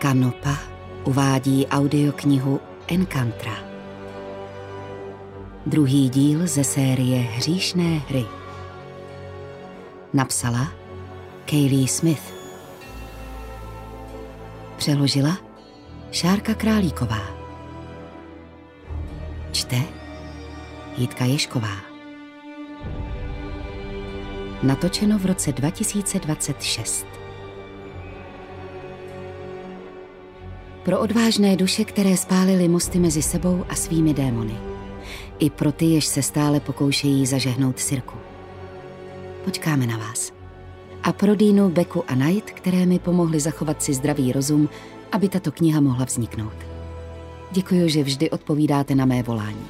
Kanopa uvádí audioknihu Encantra. Druhý díl ze série Hříšné hry. Napsala Kaylee Smith. Přeložila Šárka Králíková. Čte Jitka Ježková. Natočeno v roce 2026. Pro odvážné duše, které spálily mosty mezi sebou a svými démony. I pro ty, jež se stále pokoušejí zažehnout Sirku. Počkáme na vás. A pro Dinu, Beku a Night, které mi pomohly zachovat si zdravý rozum, aby tato kniha mohla vzniknout. Děkuji, že vždy odpovídáte na mé volání.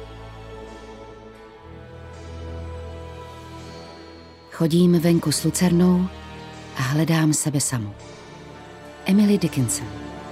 Chodím venku s lucernou a hledám sebe samu. Emily Dickinson.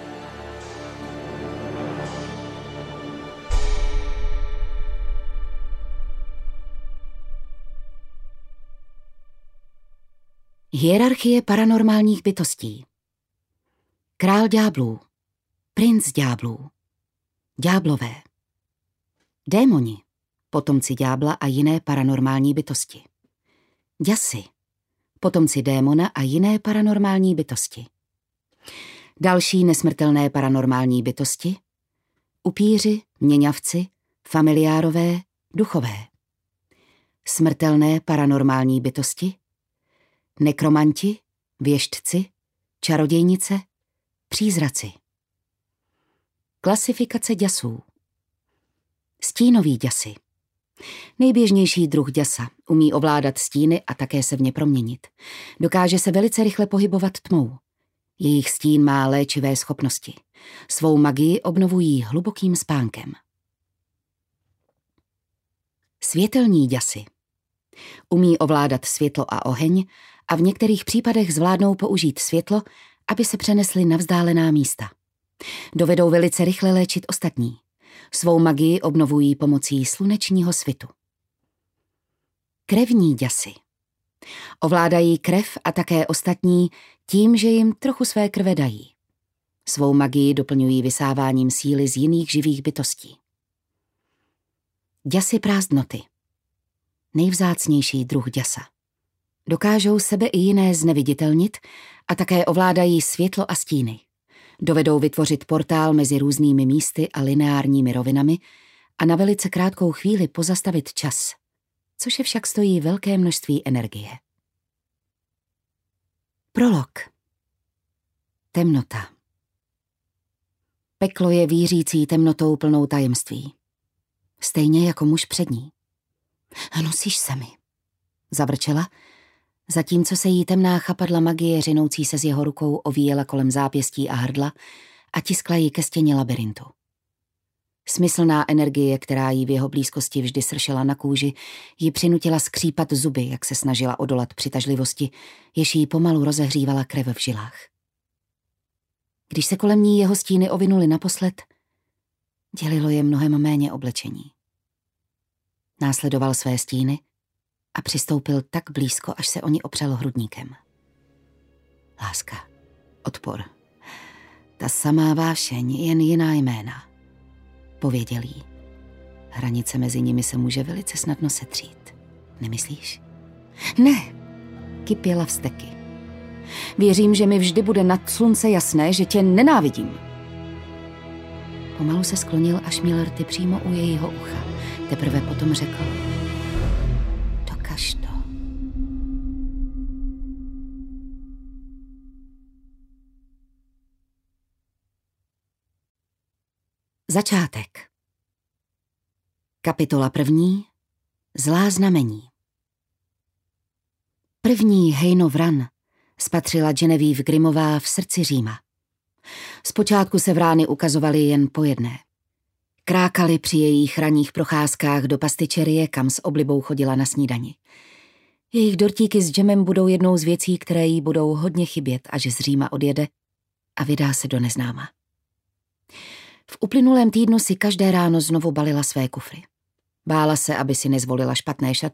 Hierarchie paranormálních bytostí. Král ďáblů, princ ďáblů, ďáblové, démoni, potomci ďábla a jiné paranormální bytosti. Děsy, potomci démona a jiné paranormální bytosti. Další nesmrtelné paranormální bytosti. Upíři, měňavci, familiárové, duchové. Smrtelné paranormální bytosti. Nekromanti, věštci, čarodějnice, přízraci. Klasifikace děsů. Stínoví děsy. Nejběžnější druh děsa. Umí ovládat stíny a také se v ně proměnit. Dokáže se velice rychle pohybovat tmou. Jejich stín má léčivé schopnosti. Svou magii obnovují hlubokým spánkem. Světelní děsy. Umí ovládat světlo a oheň a v některých případech zvládnou použít světlo, aby se přenesli na vzdálená místa. Dovedou velice rychle léčit ostatní. Svou magii obnovují pomocí slunečního svitu. Krevní děsy. Ovládají krev a také ostatní tím, že jim trochu své krve dají. Svou magii doplňují vysáváním síly z jiných živých bytostí. Děsy prázdnoty. Nejvzácnější druh děsa. Dokážou sebe i jiné zneviditelnit a také ovládají světlo a stíny. Dovedou vytvořit portál mezi různými místy a lineárními rovinami a na velice krátkou chvíli pozastavit čas, což je však stojí velké množství energie. Prolog. Temnota. Peklo je vířící temnotou plnou tajemství. Stejně jako muž před ní. Nosíš se mi, zavrčela, zatímco se jí temná chapadla magie řinoucí se z jeho rukou ovíjela kolem zápěstí a hrdla a tiskla ji ke stěně labirintu. Smyslná energie, která jí v jeho blízkosti vždy sršela na kůži, ji přinutila skřípat zuby, jak se snažila odolat přitažlivosti, jež jí pomalu rozehřívala krev v žilách. Když se kolem ní jeho stíny ovinuly naposled, dělilo je mnohem méně oblečení. Následoval své stíny a přistoupil tak blízko, až se o ní opřel hrudníkem. Láska, odpor, ta samá vášeň, jen jiná jména. Pověděl jí. Hranice mezi nimi se může velice snadno setřít. Nemyslíš? Ne, kypěla vzteky. Věřím, že mi vždy bude nad slunce jasné, že tě nenávidím. Pomalu se sklonil, až měl rty přímo u jejího ucha. Teprve potom řekl: dokaž to. Začátek. Kapitola 1. Zlá znamení. První Hejnov ran spatřila Genevieve Grimmová v srdci Říma. Zpočátku se vrány ukazovaly jen po jedné. Krákali při jejich ranních procházkách do pastičerie, kam s oblibou chodila na snídani. Jejich dortíky s džemem budou jednou z věcí, které jí budou hodně chybět, až z Říma odjede a vydá se do neznáma. V uplynulém týdnu si každé ráno znovu balila své kufry. Bála se, aby si nezvolila špatné šaty